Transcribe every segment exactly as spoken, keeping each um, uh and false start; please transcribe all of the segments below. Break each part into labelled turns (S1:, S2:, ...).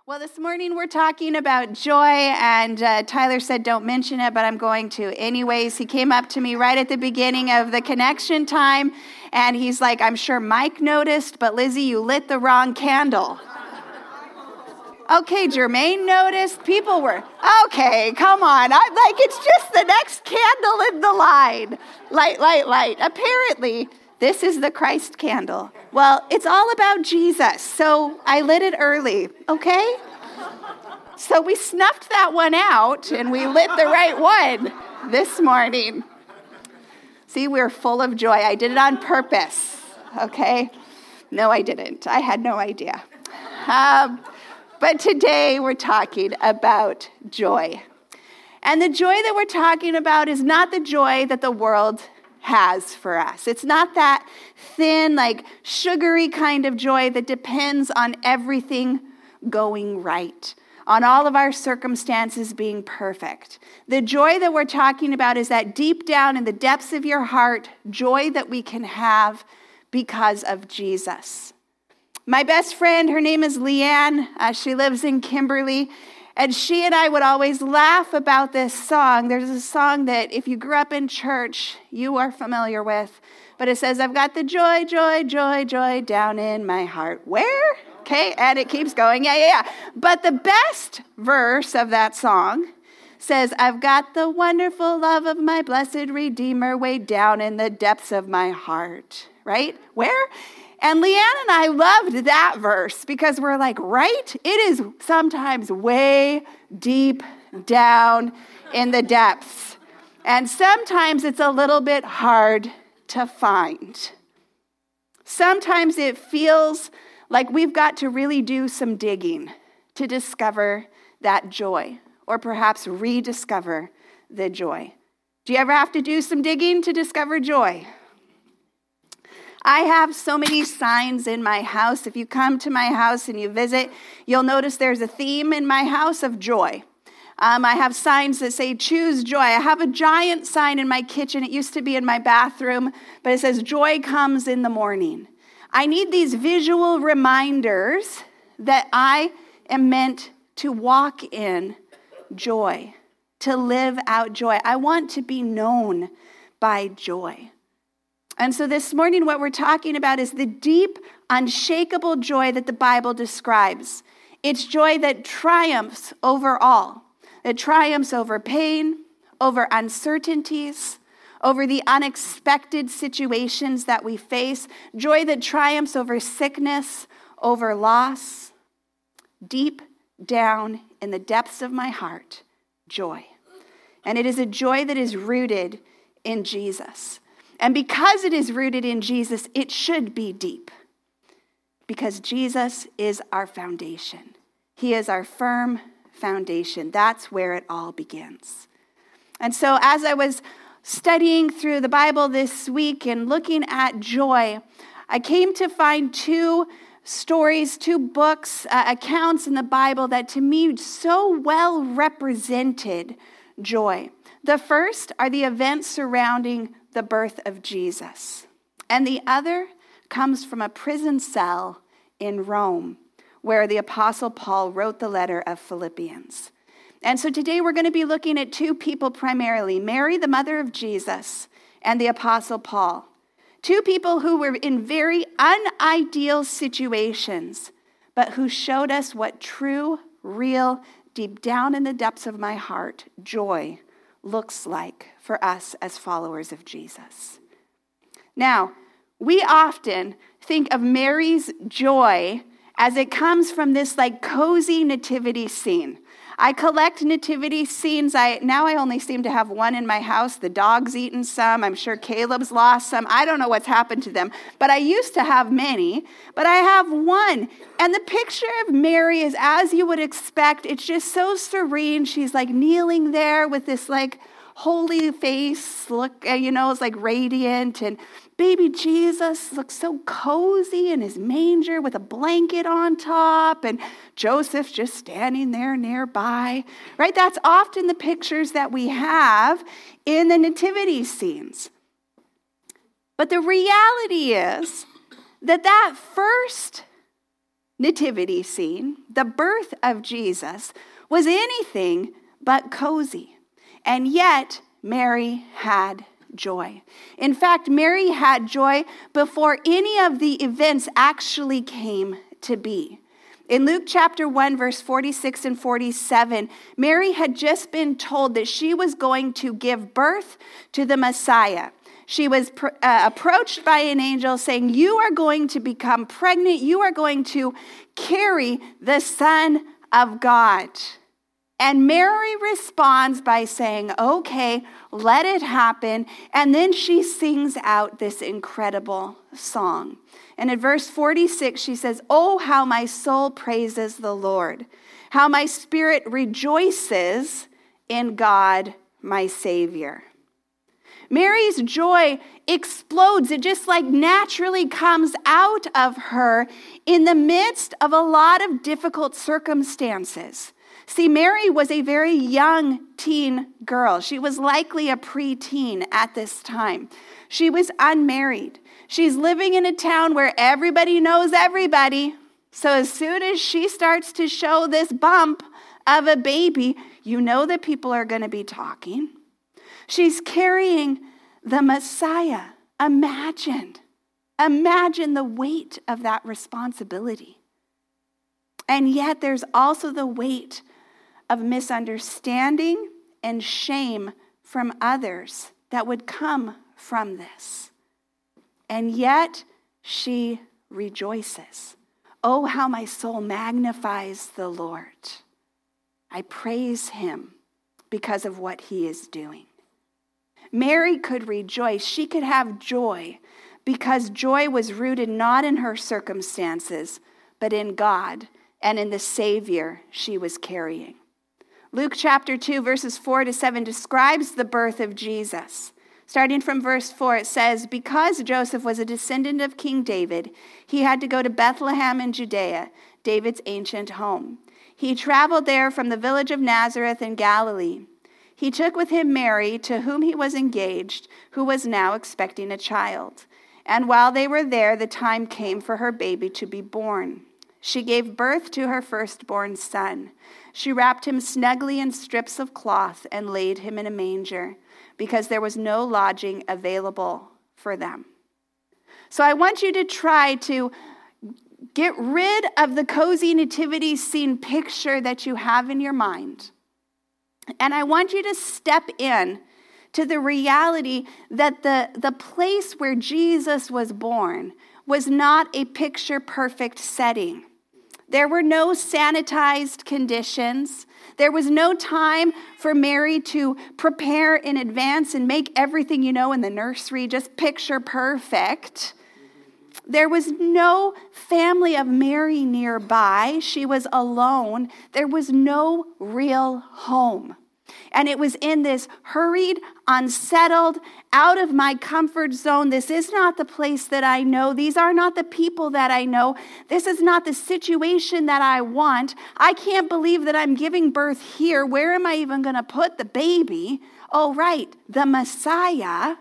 S1: Well, this morning we're talking about joy, and uh, Tyler said don't mention it, but I'm going to anyways. He came up to me right at the beginning of the connection time, and he's like, I'm sure Mike noticed, but Lizzie, you lit the wrong candle. Okay, Jermaine noticed. People were, okay, come on. I'm like, it's just the next candle in the line. Light, light, light. Apparently, this is the Christ candle. Well, it's all about Jesus, so I lit it early, okay? So we snuffed that one out, and we lit the right one this morning. See, we're full of joy. I did it on purpose, okay? No, I didn't. I had no idea. Um, but today we're talking about joy. And the joy that we're talking about is not the joy that the world has for us. It's not that thin, like sugary kind of joy that depends on everything going right, on all of our circumstances being perfect. The joy that we're talking about is that deep down in the depths of your heart, joy that we can have because of Jesus. My best friend, her name is Leanne. Uh, she lives in Kimberly. And she and I would always laugh about this song. There's a song that if you grew up in church, you are familiar with. But it says, I've got the joy, joy, joy, joy down in my heart. Where? Okay, and it keeps going. Yeah, yeah, yeah. But the best verse of that song says, I've got the wonderful love of my blessed Redeemer way down in the depths of my heart. Right? Where? And Leanne and I loved that verse because we're like, right? It is sometimes way deep down in the depths. And sometimes it's a little bit hard to find. Sometimes it feels like we've got to really do some digging to discover that joy, or perhaps rediscover the joy. Do you ever have to do some digging to discover joy? I have so many signs in my house. If you come to my house and you visit, you'll notice there's a theme in my house of joy. Um, I have signs that say, choose joy. I have a giant sign in my kitchen. It used to be in my bathroom, but it says, joy comes in the morning. I need these visual reminders that I am meant to walk in joy, to live out joy. I want to be known by joy. And so this morning, what we're talking about is the deep, unshakable joy that the Bible describes. It's joy that triumphs over all. It triumphs over pain, over uncertainties, over the unexpected situations that we face. Joy that triumphs over sickness, over loss. Deep down in the depths of my heart, joy. And it is a joy that is rooted in Jesus. And because it is rooted in Jesus, it should be deep. Because Jesus is our foundation. He is our firm foundation. That's where it all begins. And so as I was studying through the Bible this week and looking at joy, I came to find two stories, two books, uh, accounts in the Bible that to me so well represented joy. The first are the events surrounding the birth of Jesus. And the other comes from a prison cell in Rome, where the Apostle Paul wrote the letter of Philippians. And so today we're going to be looking at two people primarily, Mary, the mother of Jesus, and the Apostle Paul. Two people who were in very unideal situations, but who showed us what true, real, deep down in the depths of my heart, joy looks like for us as followers of Jesus. Now, we often think of Mary's joy as it comes from this like cozy nativity scene. I collect nativity scenes. I now I only seem to have one in my house. The dog's eaten some. I'm sure Caleb's lost some. I don't know what's happened to them. But I used to have many. But I have one. And the picture of Mary is as you would expect. It's just so serene. She's like kneeling there with this like holy face, look, you know, it's like radiant. And baby Jesus looks so cozy in his manger with a blanket on top. And Joseph's just standing there nearby, right? That's often the pictures that we have in the nativity scenes. But the reality is that that first nativity scene, the birth of Jesus, was anything but cozy. And yet, Mary had joy. In fact, Mary had joy before any of the events actually came to be. In Luke chapter one, verse forty-six and forty-seven, Mary had just been told that she was going to give birth to the Messiah. She was pr- uh, approached by an angel saying, you are going to become pregnant. You are going to carry the Son of God. And Mary responds by saying, okay, let it happen. And then she sings out this incredible song. And in verse forty-six, she says, oh, how my soul praises the Lord, how my spirit rejoices in God, my Savior. Mary's joy explodes. It just like naturally comes out of her in the midst of a lot of difficult circumstances. See, Mary was a very young teen girl. She was likely a preteen at this time. She was unmarried. She's living in a town where everybody knows everybody. So as soon as she starts to show this bump of a baby, you know that people are going to be talking. She's carrying the Messiah. Imagine, imagine the weight of that responsibility. And yet there's also the weight of misunderstanding and shame from others that would come from this. And yet she rejoices. Oh, how my soul magnifies the Lord. I praise him because of what he is doing. Mary could rejoice. She could have joy because joy was rooted not in her circumstances, but in God and in the Savior she was carrying. Luke chapter two, verses four to seven describes the birth of Jesus. Starting from verse four, it says, because Joseph was a descendant of King David, he had to go to Bethlehem in Judea, David's ancient home. He traveled there from the village of Nazareth in Galilee. He took with him Mary, to whom he was engaged, who was now expecting a child. And while they were there, the time came for her baby to be born. She gave birth to her firstborn son. She wrapped him snugly in strips of cloth and laid him in a manger, because there was no lodging available for them. So I want you to try to get rid of the cozy nativity scene picture that you have in your mind. And I want you to step in to the reality that the, the place where Jesus was born was not a picture-perfect setting. There were no sanitized conditions. There was no time for Mary to prepare in advance and make everything you know in the nursery just picture perfect. There was no family of Mary nearby. She was alone. There was no real home. And it was in this hurried, unsettled, out of my comfort zone. This is not the place that I know. These are not the people that I know. This is not the situation that I want. I can't believe that I'm giving birth here. Where am I even going to put the baby? Oh, right, the Messiah.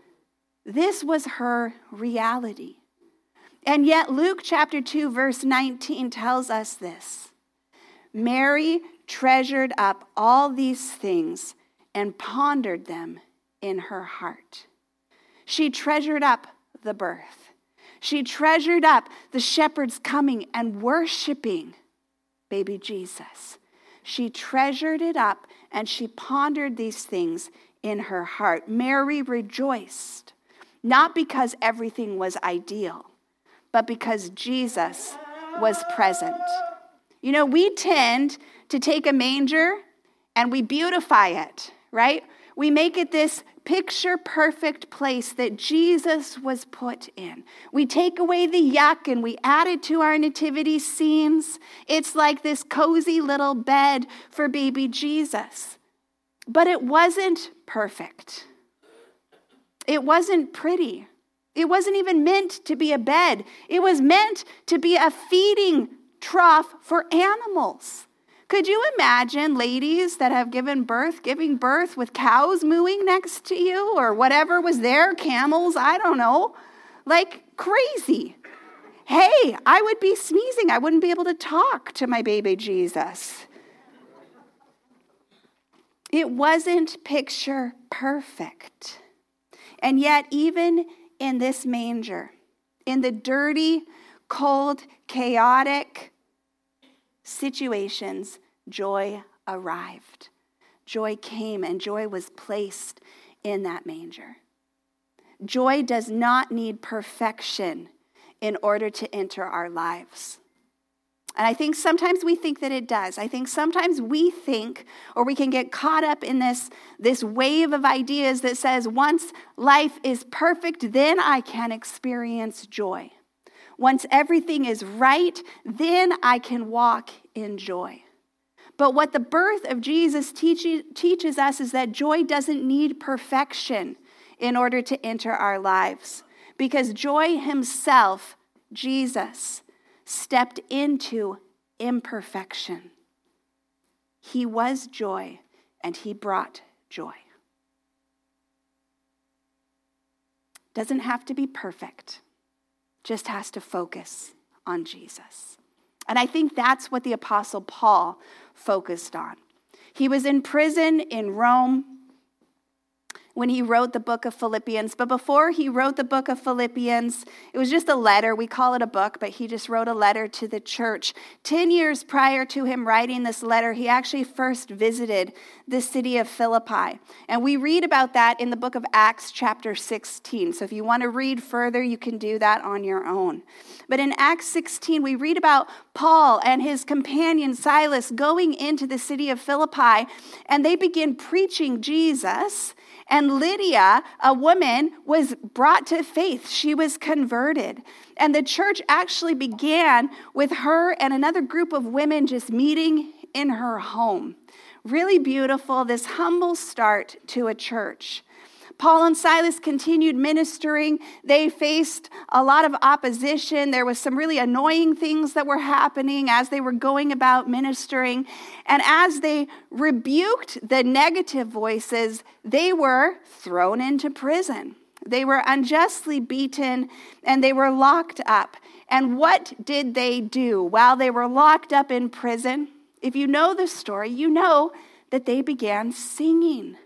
S1: This was her reality. And yet Luke chapter two, verse nineteen tells us this. Mary treasured up all these things and pondered them in her heart. She treasured up the birth. She treasured up the shepherds coming and worshiping baby Jesus. She treasured it up and she pondered these things in her heart. Mary rejoiced, not because everything was ideal, but because Jesus was present. You know, we tend to take a manger and we beautify it, right? We make it this picture-perfect place that Jesus was put in. We take away the yuck and we add it to our nativity scenes. It's like this cozy little bed for baby Jesus. But it wasn't perfect. It wasn't pretty. It wasn't even meant to be a bed. It was meant to be a feeding trough for animals. Could you imagine ladies that have given birth, giving birth with cows mooing next to you or whatever was there, camels, I don't know, like crazy. hey, I would be sneezing. I wouldn't be able to talk to my baby Jesus. It wasn't picture perfect. And yet, even in this manger, in the dirty, cold, chaotic situations, joy arrived. Joy came, and joy was placed in that manger. Joy does not need perfection in order to enter our lives. And I think sometimes we think that it does. I think sometimes we think, or we can get caught up in this, this wave of ideas that says, once life is perfect, then I can experience joy. Once everything is right, then I can walk in joy. But what the birth of Jesus teach, teaches us is that joy doesn't need perfection in order to enter our lives. Because joy himself, Jesus, stepped into imperfection. He was joy, and he brought joy. Doesn't have to be perfect, just has to focus on Jesus. And I think that's what the Apostle Paul focused on. He was in prison in Rome when he wrote the book of Philippians. But before he wrote the book of Philippians, it was just a letter. We call it a book, but he just wrote a letter to the church. Ten years prior to him writing this letter, he actually first visited the city of Philippi. And we read about that in the book of Acts chapter sixteen. So if you want to read further, you can do that on your own. But in Acts sixteen, we read about Paul and his companion Silas going into the city of Philippi, and they begin preaching Jesus. And Lydia, a woman, was brought to faith. She was converted. And the church actually began with her and another group of women just meeting in her home. Really beautiful, this humble start to a church. Paul and Silas continued ministering. They faced a lot of opposition. There was some really annoying things that were happening as they were going about ministering. And as they rebuked the negative voices, they were thrown into prison. They were unjustly beaten, and they were locked up. And what did they do while they were locked up in prison? If you know the story, you know that they began singing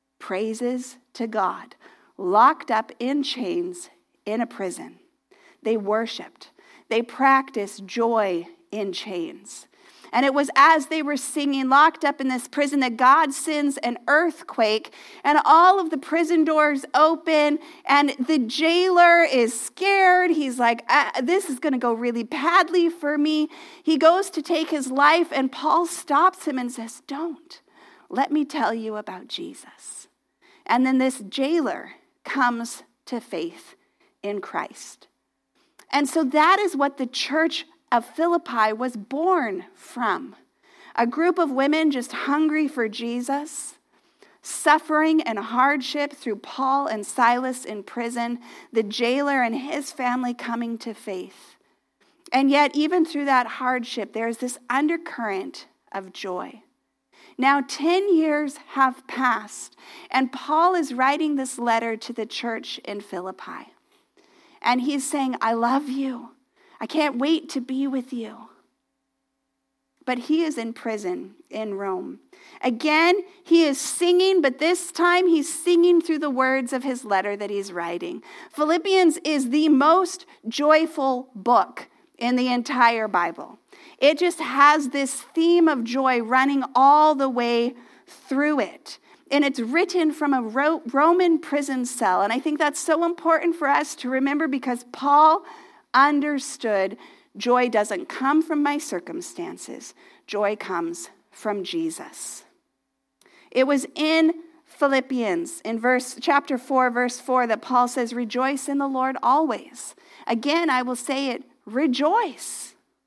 S1: praises to God, locked up in chains in a prison. They worshiped. They practiced joy in chains. And it was as they were singing, locked up in this prison, that God sends an earthquake, and all of the prison doors open, and the jailer is scared. He's like, ah, this is going to go really badly for me. He goes to take his life, and Paul stops him and says, don't. Let me tell you about Jesus. And then this jailer comes to faith in Christ. And so that is what the church of Philippi was born from. A group of women just hungry for Jesus, suffering and hardship through Paul and Silas in prison, the jailer and his family coming to faith. And yet, even through that hardship, there's this undercurrent of joy. Now, ten years have passed, and Paul is writing this letter to the church in Philippi. And he's saying, I love you. I can't wait to be with you. But he is in prison in Rome. Again, he is singing, but this time he's singing through the words of his letter that he's writing. Philippians is the most joyful book in the entire Bible. It just has this theme of joy running all the way through it. And it's written from a Ro- Roman prison cell. And I think that's so important for us to remember, because Paul understood joy doesn't come from my circumstances. Joy comes from Jesus. It was in Philippians, in verse chapter four, verse four, that Paul says, rejoice in the Lord always. Again, I will say it, rejoice.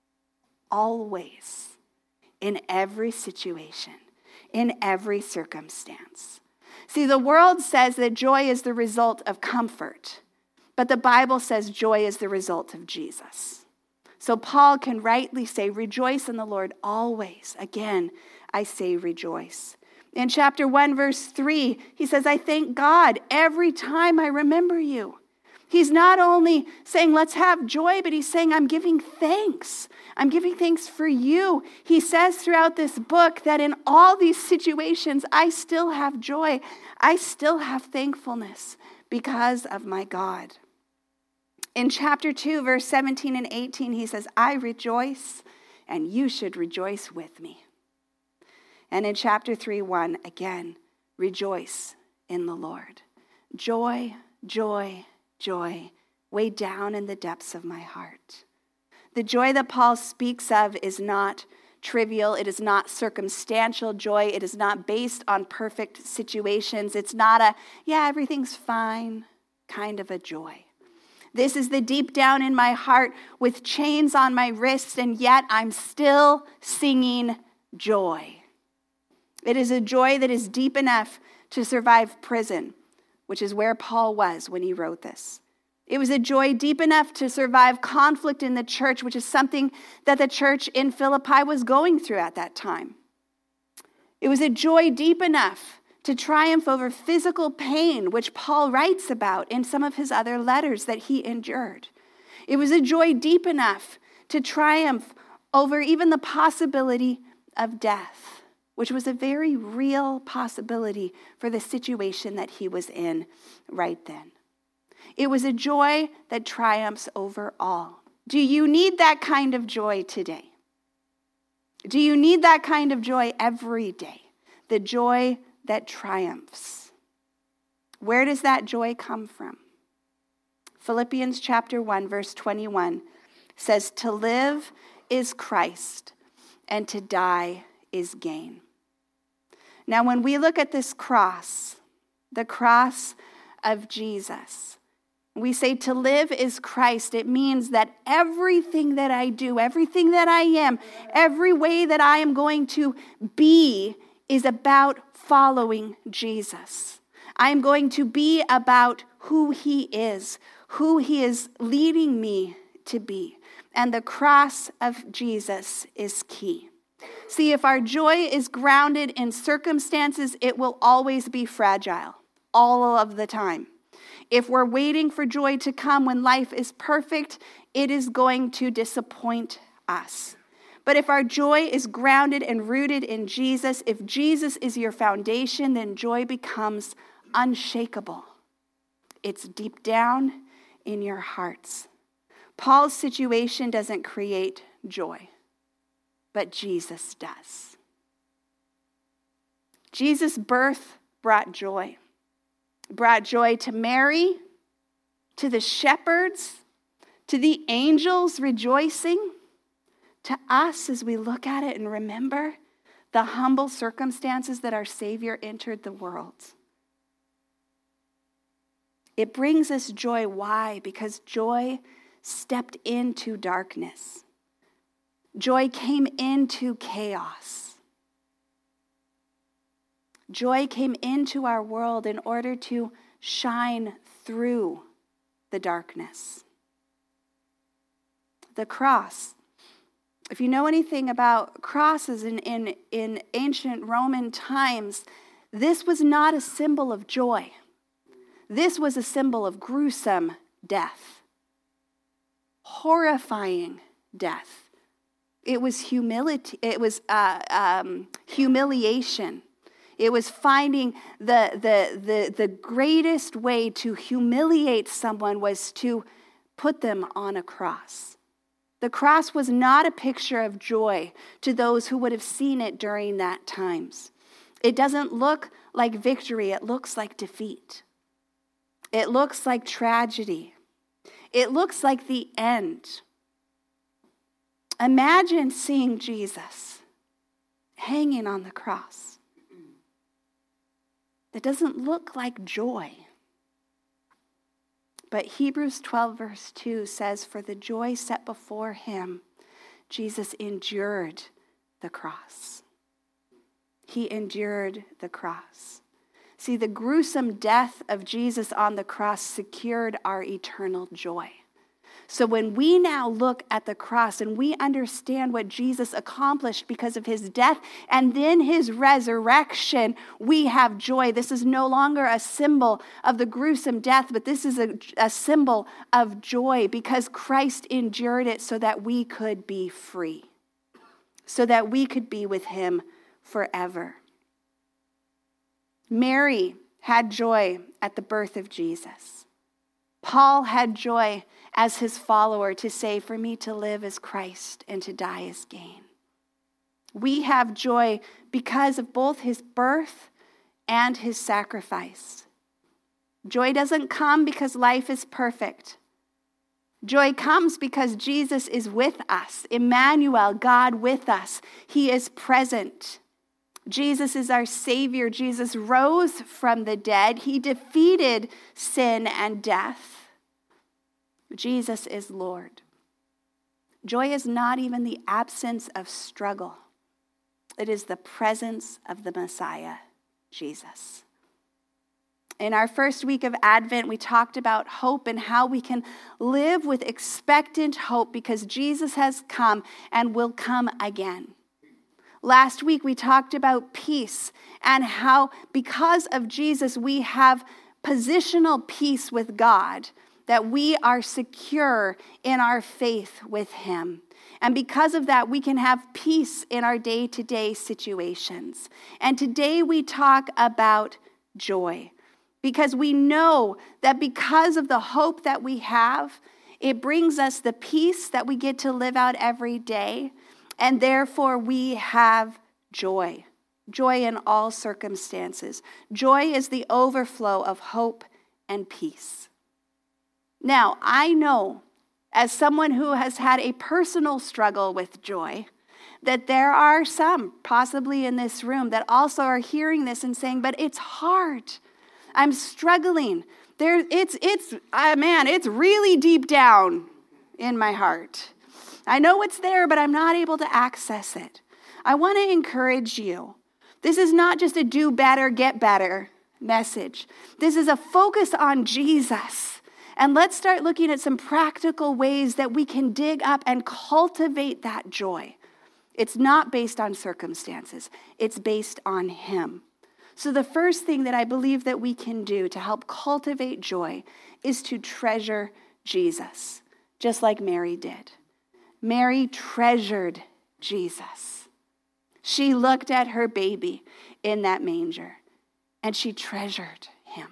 S1: Always, in every situation, in every circumstance. See, the world says that joy is the result of comfort, but the Bible says joy is the result of Jesus. So Paul can rightly say, rejoice in the Lord always. Again, I say rejoice. In chapter one, verse three, he says, I thank God every time I remember you. He's not only saying, let's have joy, but he's saying, I'm giving thanks. I'm giving thanks for you. He says throughout this book that in all these situations, I still have joy. I still have thankfulness because of my God. In chapter two, verse seventeen and eighteen, he says, I rejoice, and you should rejoice with me. And in chapter three, one, again, rejoice in the Lord. Joy, joy, joy, way down in the depths of my heart. The joy that Paul speaks of is not trivial. It is not circumstantial joy. It is not based on perfect situations. It's not a, yeah, everything's fine kind of a joy. This is the deep down in my heart with chains on my wrists, and yet I'm still singing joy. It is a joy that is deep enough to survive prison, which is where Paul was when he wrote this. It was a joy deep enough to survive conflict in the church, which is something that the church in Philippi was going through at that time. It was a joy deep enough to triumph over physical pain, which Paul writes about in some of his other letters that he endured. It was a joy deep enough to triumph over even the possibility of death, which was a very real possibility for the situation that he was in right then. It was a joy that triumphs over all. Do you need that kind of joy today? Do you need that kind of joy every day? The joy that triumphs. Where does that joy come from? Philippians chapter one, verse twenty-one says, to live is Christ, and to die is gain. Now, when we look at this cross, the cross of Jesus, we say to live is Christ. It means that everything that I do, everything that I am, every way that I am going to be is about following Jesus. I'm going to be about who he is, who he is leading me to be. And the cross of Jesus is key. See, if our joy is grounded in circumstances, it will always be fragile, all of the time. If we're waiting for joy to come when life is perfect, it is going to disappoint us. But if our joy is grounded and rooted in Jesus, if Jesus is your foundation, then joy becomes unshakable. It's deep down in your hearts. Paul's situation doesn't create joy, but Jesus does. Jesus' birth brought joy. Brought joy to Mary, to the shepherds, to the angels rejoicing, to us as we look at it and remember the humble circumstances that our Savior entered the world. It brings us joy. Why? Because joy stepped into darkness. Joy came into chaos. Joy came into our world in order to shine through the darkness. The cross. If you know anything about crosses in, in, in ancient Roman times, this was not a symbol of joy. This was a symbol of gruesome death. Horrifying death. It was humility. It was uh, um, humiliation. It was finding the, the, the, the greatest way to humiliate someone was to put them on a cross. The cross was not a picture of joy to those who would have seen it during that times. It doesn't look like victory. It looks like defeat. It looks like tragedy. It looks like the end. Imagine seeing Jesus hanging on the cross. That doesn't look like joy. But Hebrews twelve verse two says, for the joy set before him, Jesus endured the cross. He endured the cross. See, the gruesome death of Jesus on the cross secured our eternal joy. So when we now look at the cross and we understand what Jesus accomplished because of his death and then his resurrection, we have joy. This is no longer a symbol of the gruesome death, but this is a, a symbol of joy because Christ endured it so that we could be free, so that we could be with him forever. Mary had joy at the birth of Jesus. Paul had joy as his follower to say, for me to live is Christ and to die is gain. We have joy because of both his birth and his sacrifice. Joy doesn't come because life is perfect. Joy comes because Jesus is with us. Emmanuel, God with us. He is present. Jesus is our Savior. Jesus rose from the dead. He defeated sin and death. Jesus is Lord. Joy is not even the absence of struggle. It is the presence of the Messiah, Jesus. In our first week of Advent, we talked about hope and how we can live with expectant hope because Jesus has come and will come again. Last week, we talked about peace and how because of Jesus, we have positional peace with God, that we are secure in our faith with him. And because of that, we can have peace in our day-to-day situations. And today we talk about joy because we know that because of the hope that we have, it brings us the peace that we get to live out every day. And therefore, we have joy. Joy in all circumstances. Joy is the overflow of hope and peace. Now, I know, as someone who has had a personal struggle with joy, that there are some, possibly in this room, that also are hearing this and saying, but it's hard. I'm struggling. There, it's, it's, uh, man, it's really deep down in my heart. I know it's there, but I'm not able to access it. I want to encourage you. This is not just a do better, get better message. This is a focus on Jesus. And let's start looking at some practical ways that we can dig up and cultivate that joy. It's not based on circumstances. It's based on him. So the first thing that I believe that we can do to help cultivate joy is to treasure Jesus, just like Mary did. Mary treasured Jesus. She looked at her baby in that manger, and she treasured him.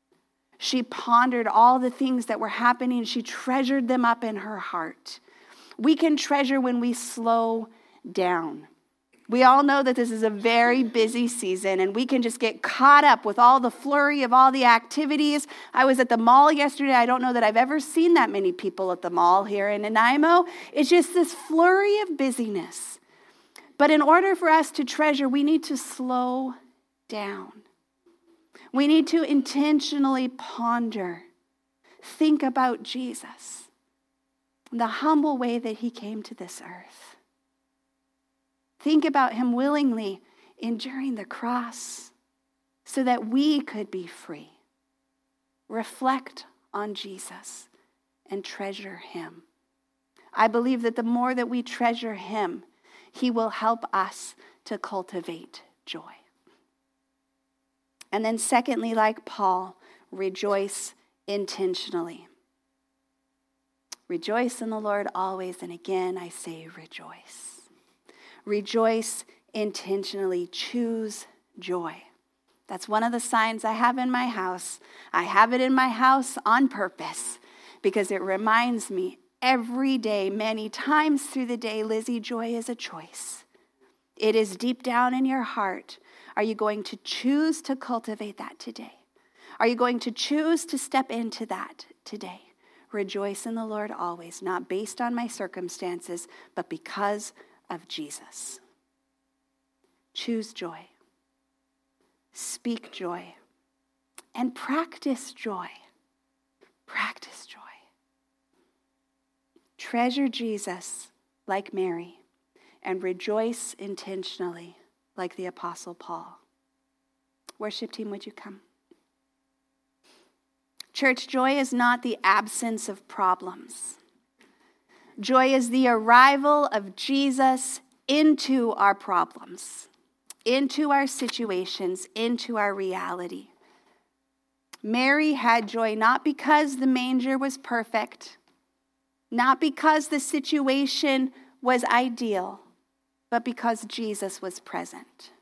S1: She pondered all the things that were happening. She treasured them up in her heart. We can treasure when we slow down. We all know that this is a very busy season, and we can just get caught up with all the flurry of all the activities. I was at the mall yesterday. I don't know that I've ever seen that many people at the mall here in Nanaimo. It's just this flurry of busyness. But in order for us to treasure, we need to slow down. We need to intentionally ponder, think about Jesus, the humble way that he came to this earth. Think about him willingly enduring the cross so that we could be free. Reflect on Jesus and treasure him. I believe that the more that we treasure him, he will help us to cultivate joy. And then secondly, like Paul, rejoice intentionally. Rejoice in the Lord always, and again I say rejoice. Rejoice intentionally. Choose joy. That's one of the signs I have in my house. I have it in my house on purpose because it reminds me every day, many times through the day, Lizzie, joy is a choice. It is deep down in your heart. Are you going to choose to cultivate that today? Are you going to choose to step into that today? Rejoice in the Lord always, not based on my circumstances, but because of Jesus. Choose joy. Speak joy. And practice joy. Practice joy. Treasure Jesus like Mary and rejoice intentionally like the Apostle Paul. Worship team, would you come? Church, joy is not the absence of problems. Joy is the arrival of Jesus into our problems, into our situations, into our reality. Mary had joy not because the manger was perfect, not because the situation was ideal, but because Jesus was present.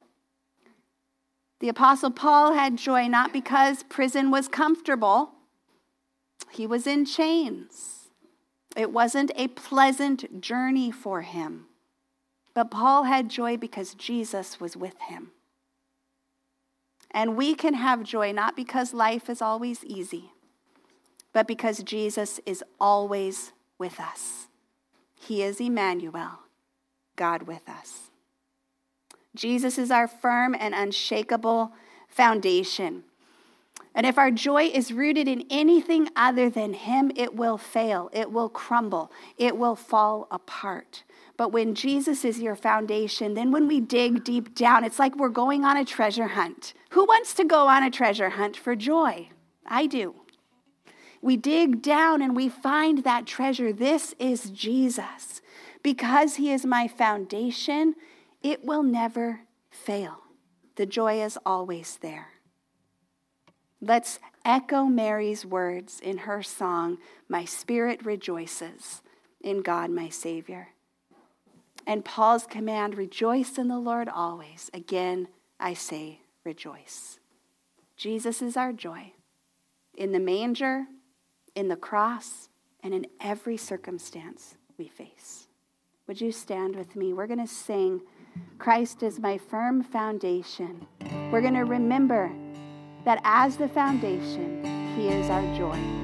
S1: The Apostle Paul had joy not because prison was comfortable. He was in chains. It wasn't a pleasant journey for him. But Paul had joy because Jesus was with him. And we can have joy not because life is always easy, but because Jesus is always with us. He is Emmanuel, God with us. Jesus is our firm and unshakable foundation. And if our joy is rooted in anything other than him, it will fail, it will crumble, it will fall apart. But when Jesus is your foundation, then when we dig deep down, it's like we're going on a treasure hunt. Who wants to go on a treasure hunt for joy? I do. We dig down and we find that treasure. This is Jesus. Because he is my foundation, it will never fail. The joy is always there. Let's echo Mary's words in her song, "My spirit rejoices in God my Savior." And Paul's command, "Rejoice in the Lord always." Again, I say rejoice. Jesus is our joy in the manger, in the cross, and in every circumstance we face. Would you stand with me? We're going to sing, "Christ is my firm foundation." We're going to remember that as the foundation, he is our joy.